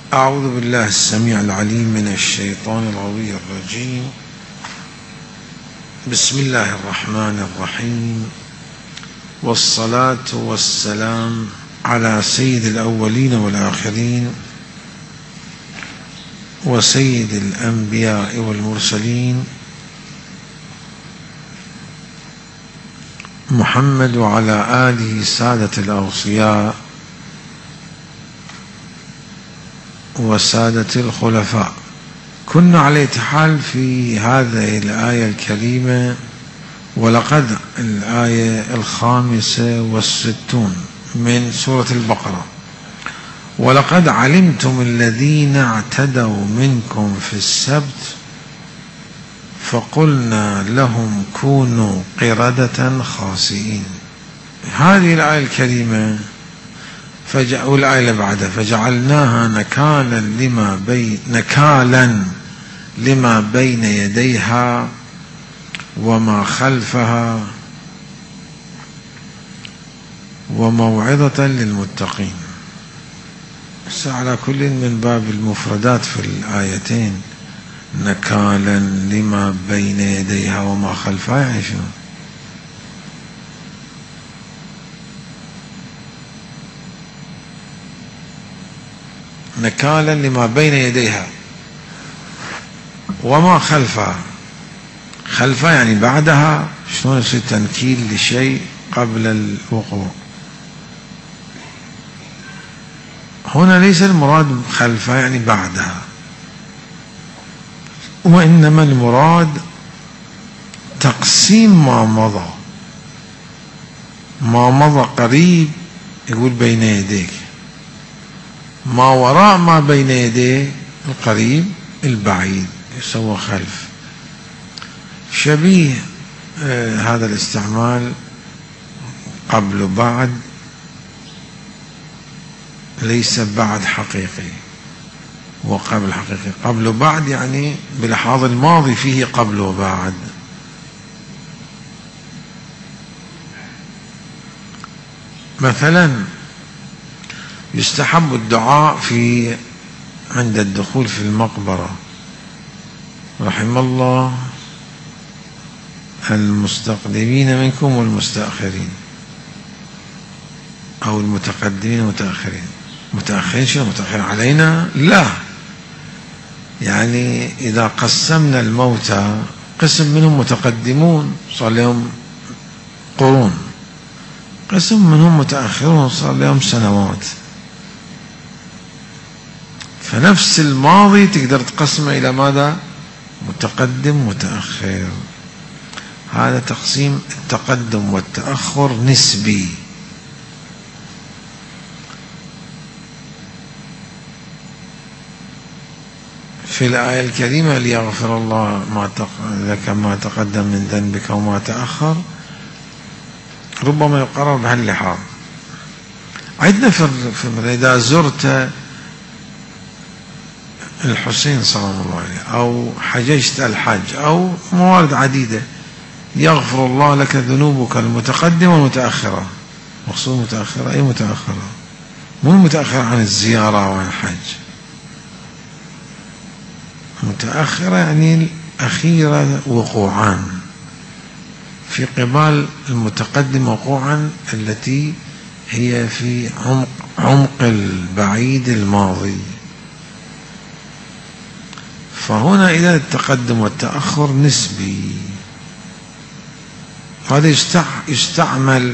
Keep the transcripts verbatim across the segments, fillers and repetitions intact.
أعوذ بالله السميع العليم من الشيطان الغوي الرجيم. بسم الله الرحمن الرحيم، والصلاة والسلام على سيد الأولين والآخرين وسيد الأنبياء والمرسلين محمد وعلى آله سادة الأوصياء وسادة الخلفاء. كنا على حال في هذه الآية الكريمة، ولقد الآية الخامسة والستون من سورة البقرة: ولقد علمتم الذين اعتدوا منكم في السبت فقلنا لهم كونوا قردة خاسئين. هذه الآية الكريمة والآية اللي بعدها: فجعلناها نكالا لما بين نكالا لما بين يديها وما خلفها وموعظة للمتقين. على كل من باب المفردات في الآيتين، نكالا لما بين يديها وما خلفها، يعني شنو؟ نكالا لما بين يديها وما خلفها. خلفها يعني بعدها، شلون يصير تنكيل لشيء قبل الوقوع؟ هنا ليس المراد خلفها يعني بعدها، وإنما المراد تقسيم ما مضى. ما مضى قريب يقول بين يديك، ما وراء ما بين يديه القريب البعيد يسوى خلف. شبيه آه هذا الاستعمال قبل وبعد، ليس بعد حقيقي وقبل حقيقي. قبل وبعد يعني بلحاظ الماضي فيه قبل وبعد. مثلا يستحب الدعاء في عند الدخول في المقبرة: رحم الله المستقدمين منكم والمستأخرين، أو المتقدمين والمتأخرين. متأخرين شنو؟ متأخرين علينا؟ لا، يعني إذا قسمنا الموتى قسم منهم متقدمون صار لهم قرون، قسم منهم متأخرون صار لهم سنوات. فنفس الماضي تقدر تقسمه إلى ماذا؟ متقدم متأخر. هذا تقسيم التقدم والتأخر نسبي. في الآية الكريمة: ليغفر الله ما لك ما تقدم من ذنبك وما تأخر، ربما يقرر بهاللحاظ. عندنا في إذا زرت الحسين سلام الله عليه أو حججت الحج أو موارد عديدة، يغفر الله لك ذنوبك المتقدمة والمتأخرة. مقصود متأخرة أي متأخرة؟ مو المتأخرة عن الزيارة وعن الحج، متأخرة يعني الأخيرة وقوعا، في قبال المتقدم وقوعا التي هي في عمق عمق البعيد الماضي. فهنا إذا التقدم والتأخر نسبي، هذا يستعمل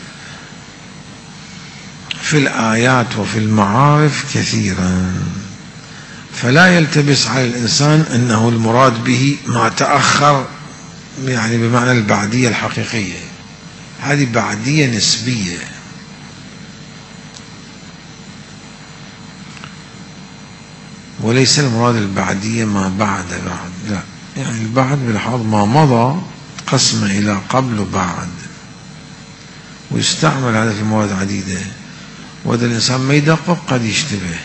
في الآيات وفي المعارف كثيرا، فلا يلتبس على الإنسان أنه المراد به ما تأخر يعني بمعنى البعدية الحقيقية. هذه بعدية نسبية. وليس المراد البعدية ما بعد بعد، لا، يعني البعد بلحاظ ما مضى قسمه إلى قبل وبعد، ويستعمل هذا في مواد عديدة، وهذا الإنسان ما يدقق قد يشتبه.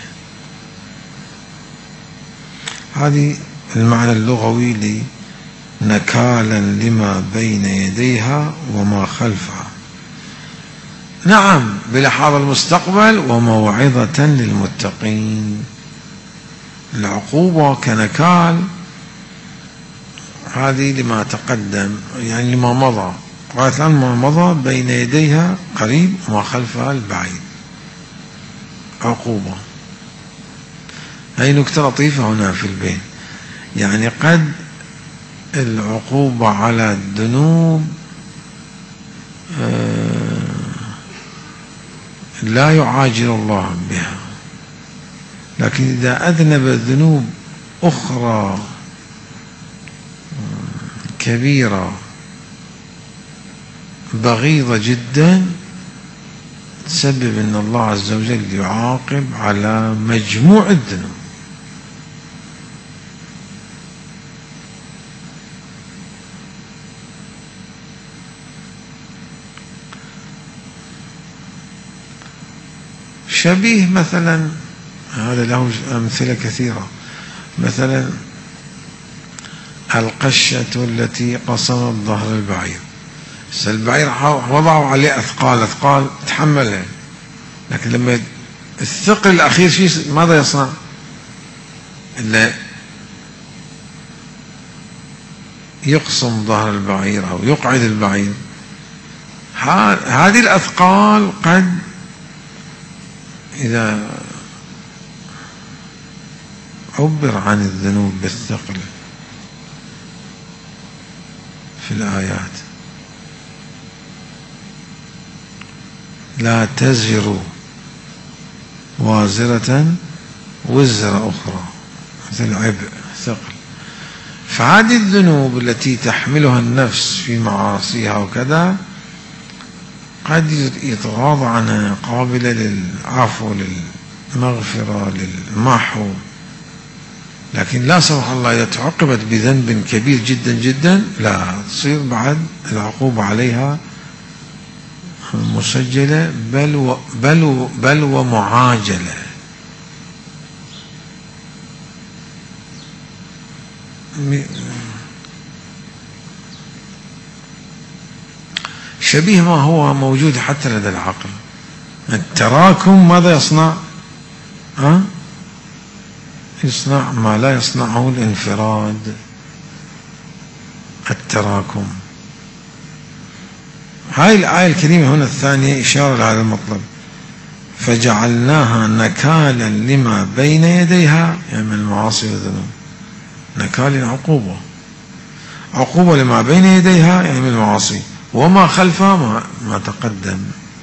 هذه المعنى اللغوي لنكالا لما بين يديها وما خلفها. نعم بلحاظ المستقبل: وموعظة للمتقين. العقوبة كنكال هذه لما تقدم، يعني لما مضى، غاية الآن ما مضى بين يديها قريب وما خلفها البعيد عقوبة. هذه نكتة لطيفة هنا في البين، يعني قد العقوبة على الذنوب لا يعاجل الله بها، لكن إذا أذنب ذنوب أخرى كبيرة بغيضة جدا تسبب أن الله عز وجل يعاقب على مجموع الذنوب. شبيه مثلا، هذا له أمثلة كثيرة، مثلا القشة التي قصمت ظهر البعير، البعير وضعوا عليه أثقال أثقال تحملها، لكن لما الثقل الأخير شيء ماذا يصنع؟ إلا يقصم ظهر البعير أو يقعد البعير. هذه الأثقال قد إذا عبر عن الذنوب بالثقل في الآيات، لا تزر وازرة وزر أخرى، مثل عبء ثقل. فهذه الذنوب التي تحملها النفس في معاصيها وكذا قد يتغاضى عنها، قابلة للعفو للمغفرة للمحو، لكن لا سمح الله إذا تعقبت بذنب كبير جدا جدا لا تصير بعد العقوبة عليها مسجلة بل و بل و بل ومعاجلة. شبيه ما هو موجود حتى لدى العقل. التراكم ماذا يصنع؟ ها؟ يصنع ما لا يصنعه الانفراد. التراكم، هاي الآية الكريمة هنا الثانية إشارة لهذا المطلب، فجعلناها نكالا لما بين يديها، يعني من المعاصي والذنوب. نكال عقوبة، عقوبة لما بين يديها يعني من المعاصي، وما خلفها ما, ما تقدم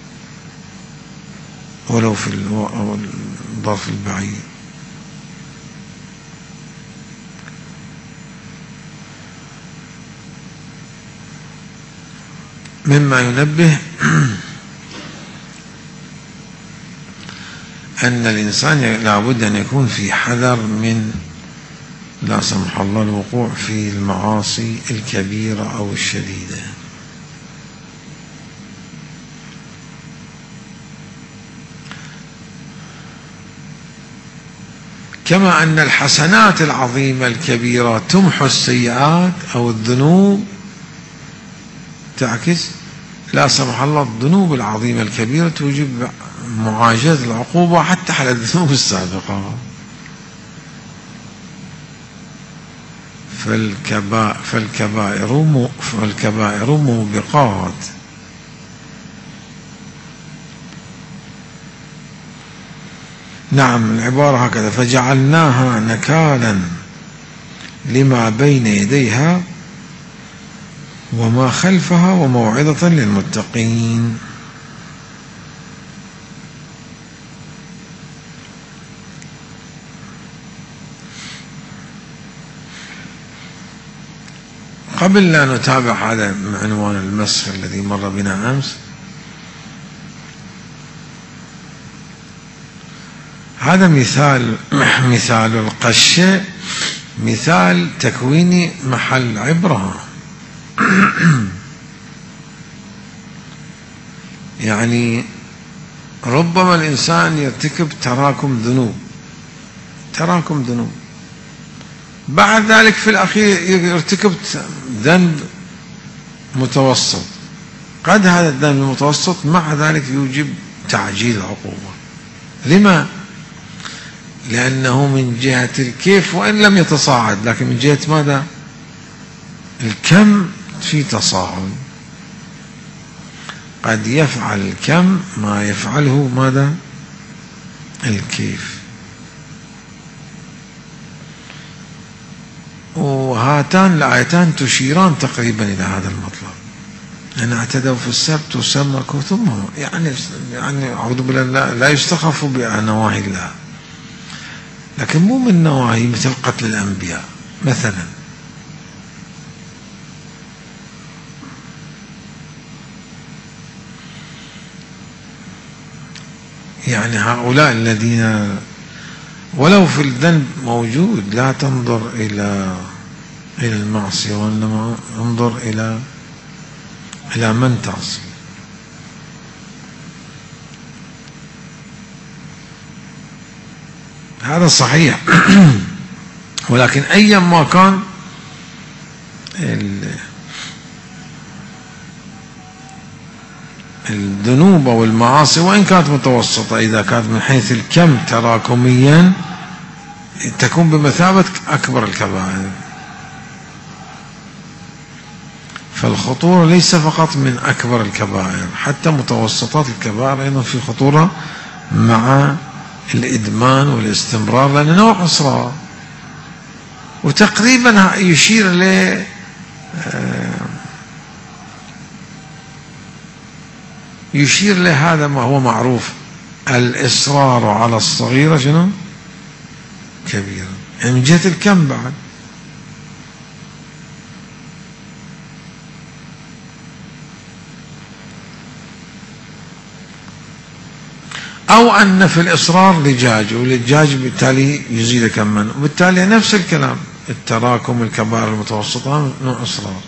ولو في الظرف البعيد. مما ينبه أن الإنسان لابد أن يكون في حذر من لا سمح الله الوقوع في المعاصي الكبيرة أو الشديدة. كما أن الحسنات العظيمة الكبيرة تمحو السيئات أو الذنوب، تعكس لا سمح الله الذنوب العظيمة الكبيرة توجب معاجزة العقوبة حتى على الذنوب السابقة. فالكبائر فالكبائر فالكبائر موبقات. نعم العبارة هكذا، فجعلناها نكالا لما بين يديها وما خلفها وموعظة للمتقين. قبل لا نتابع هذا عنوان المسح الذي مر بنا أمس، هذا مثال مثال القشة، مثال تكوين محل عبرة. يعني ربما الإنسان يرتكب تراكم ذنوب تراكم ذنوب بعد ذلك في الأخير يرتكب ذنب متوسط، قد هذا الذنب المتوسط مع ذلك يوجب تعجيل العقوبة. لما؟ لأنه من جهة الكيف وإن لم يتصاعد، لكن من جهة ماذا؟ الكم في تصاعد. قد يفعل الكم ما يفعله ماذا؟ الكيف. وهاتان الآيتان تشيران تقريبا إلى هذا المطلب، أن اعتدوا في السبت وسمكوا ثم يعني يعني أعوذ بالله لا يستخف بنواهي الله، لكن مو من نواهي مثل قتل الأنبياء مثلا. يعني هؤلاء الذين ولو في الذنب موجود لا تنظر إلى إلى المعصية، وإنما انظر إلى إلى من تعصي. هذا صحيح. ولكن أيا ما كان الذنوب أو المعاصي وإن كانت متوسطة، إذا كانت من حيث الكم تراكميا تكون بمثابة أكبر الكبائر. فالخطورة ليس فقط من أكبر الكبائر، حتى متوسطات الكبائر أيضا في خطورة مع الإدمان والاستمرار، لأنه نوع إصرار. وتقريبا يشير ل يشير لهذا ما هو معروف، الإصرار على الصغيرة شنو؟ كبيرة، يعني من جهة الكم بعد. أو أن في الإصرار لجاج، واللجاج بالتالي يزيد كما، وبالتالي نفس الكلام، التراكم الكبائر المتوسطة نوع إصرار.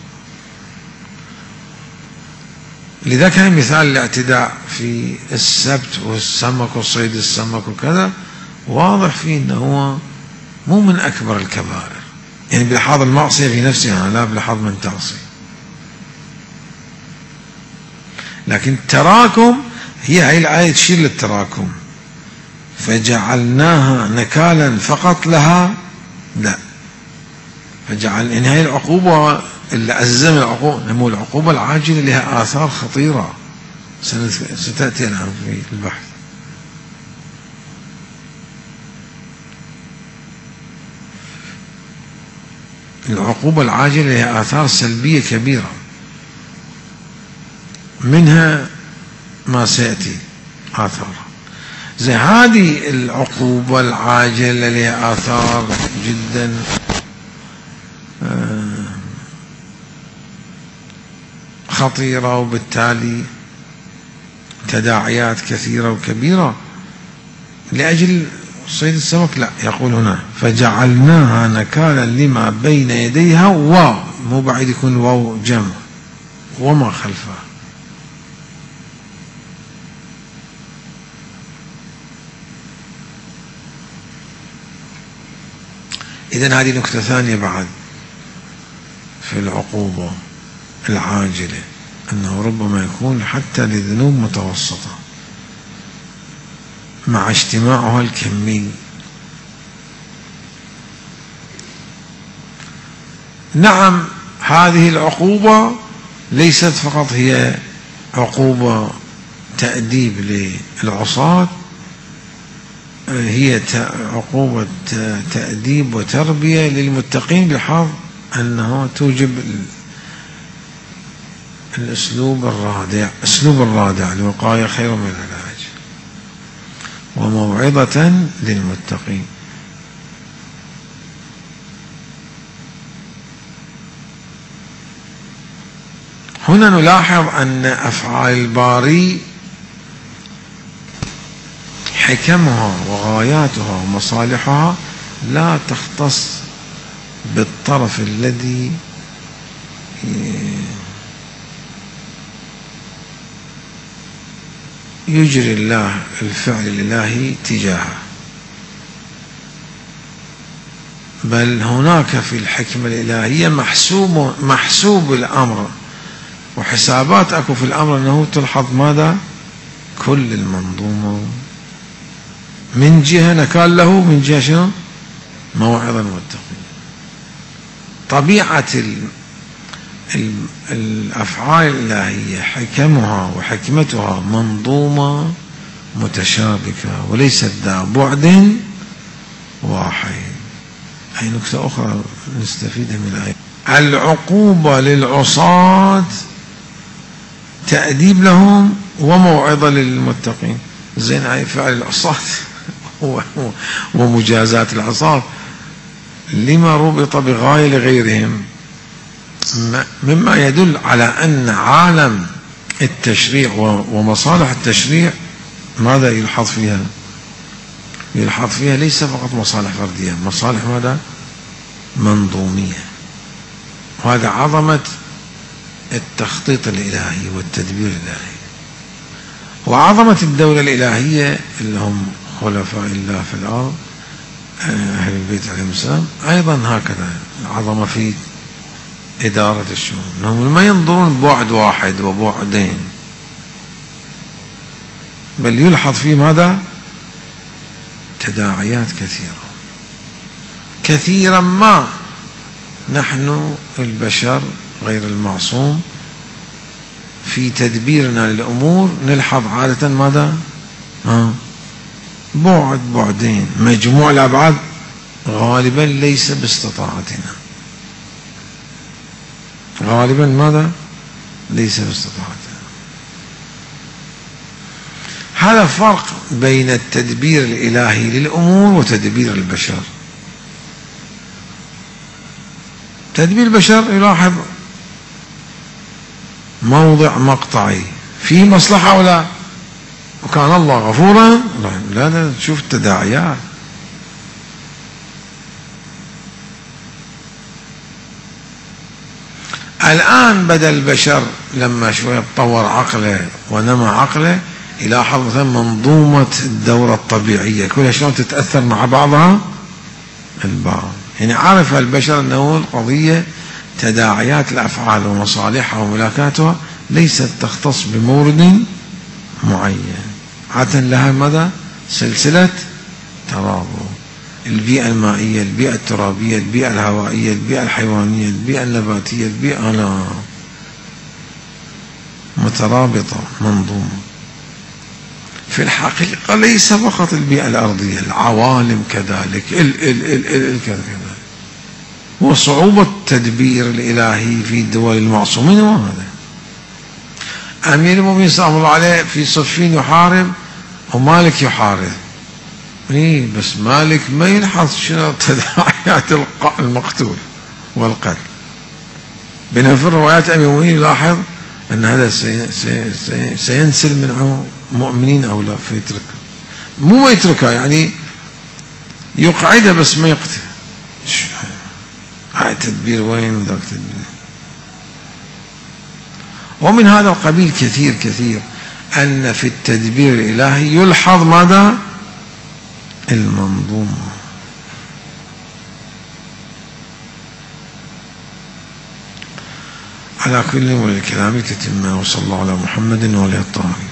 لذا كان مثال الاعتداء في السبت والسمك وصيد السمك وكذا واضح فيه أنه هو مو من أكبر الكبائر، يعني بلحاظ المعصية في نفسها، لا بلحاظ من تعصي. لكن التراكم هي هاي الآية تشير للتراكم، فجعلناها نكالا فقط لها، لا، فجعل إن هاي العقوبة اللي أزم العقوبة، نمو العقوبة العاجلة لها آثار خطيرة ستأتي الآن في البحث. العقوبة العاجلة لها آثار سلبية كبيرة، منها ما سيأتي آثارها. زي هذه العقوبة العاجلة لها آثار جدا خطيرة، وبالتالي تداعيات كثيرة وكبيرة لأجل صيد السمك. لا، يقول هنا فجعلناها نكالا لما بين يديها، واو مو بعيد يكون واو جمع، وما خلفها. إذن هذه نكتة ثانية بعد في العقوبة العاجلة، أنه ربما يكون حتى لذنوب متوسطة مع اجتماعها الكمي. نعم، هذه العقوبة ليست فقط هي عقوبة تأديب للعصاة، هي عقوبة تأديب وتربية للمتقين، بحيث أنها توجب الأسلوب الرادع، أسلوب الرادع، الوقاية خير من العلاج، وموعظة للمتقين. هنا نلاحظ أن أفعال الباري حكمها وغاياتها ومصالحها لا تختص بالطرف الذي يجري الله الفعل الإلهي تجاهه، بل هناك في الحكمة الإلهية محسوب محسوب الأمر، وحسابات أكو في الأمر، أنه تلحظ ماذا؟ كل المنظومة من جهة نكال له، من جهة شنو؟ موعظة للمتقين. طبيعة ال ال الأفعال الإلهية حكمها وحكمتها منظومة متشابكة وليست ذا بعد واحد. أي نكتة أخرى نستفيدها من الآية: العقوبة للعصاة تأديب لهم وموعظة للمتقين. زين، هاي فعل العصاة ومجازات العصاة لما ربط بغاية لغيرهم، مما يدل على أن عالم التشريع ومصالح التشريع ماذا يلحظ فيها؟ يلحظ فيها ليس فقط مصالح فردية، مصالح ماذا؟ منظومية. وهذا عظمة التخطيط الإلهي والتدبير الإلهي، وعظمة الدولة الإلهية اللي هم خلفاء الله في الأرض أهل البيت عليهم السلام. أيضا هكذا العظمة في إدارة الشؤون، أنهم ما ينظرون ببعد واحد وبعدين، بل يلحظ فيه ماذا؟ تداعيات كثيرة كثيرا ما نحن البشر غير المعصوم في تدبيرنا للأمور نلحظ عادة ماذا؟ آه. بعد بعدين، مجموع الأبعاد غالبا ليس باستطاعتنا، غالبا ماذا؟ ليس باستطاعتنا. هذا فرق بين التدبير الإلهي للأمور وتدبير البشر. تدبير البشر يلاحظ موضع مقطعي فيه مصلحة ولا، وكان الله غفورا، لا لا تشوف التداعيات. الآن بدأ البشر لما شوية تطور عقله ونمى عقله يلاحظ مثلا منظومة الدورة الطبيعية كلها شلون تتأثر مع بعضها البعض. يعني عرف البشر أنه القضية تداعيات الأفعال ومصالحها وملاكاتها ليست تختص بمورد معين، عادة لها ماذا؟ سلسلة ترابط. البيئة المائية، البيئة الترابية، البيئة الهوائية، البيئة الحيوانية، البيئة النباتية، البيئة لا مترابطة منظومة. في الحقيقة ليس فقط البيئة الأرضية، العوالم كذلك، ال ال ال ال كذلك. وصعوبة التدبير الإلهي في دول المعصومين وهذا. أمير المؤمنين سلام الله عليه في صفين يحارب ومالك يحارب، إيه بس مالك ما يلحظ شنو تداعيات المقتول والقتل. بينما في الروايات أمير المؤمنين يلاحظ أن هذا سي سي سي سينسل من مؤمنين أو لا، فيتركه. مو ما يتركها يعني يقعده بس ما يقتل. هاي تدبير وين ذاك تدبير. ومن هذا القبيل كثير كثير أن في التدبير الإلهي يلحظ ماذا؟ المنظومة. على كل وللكلام تتم، وصلى الله على محمد وعلى الطاهرين.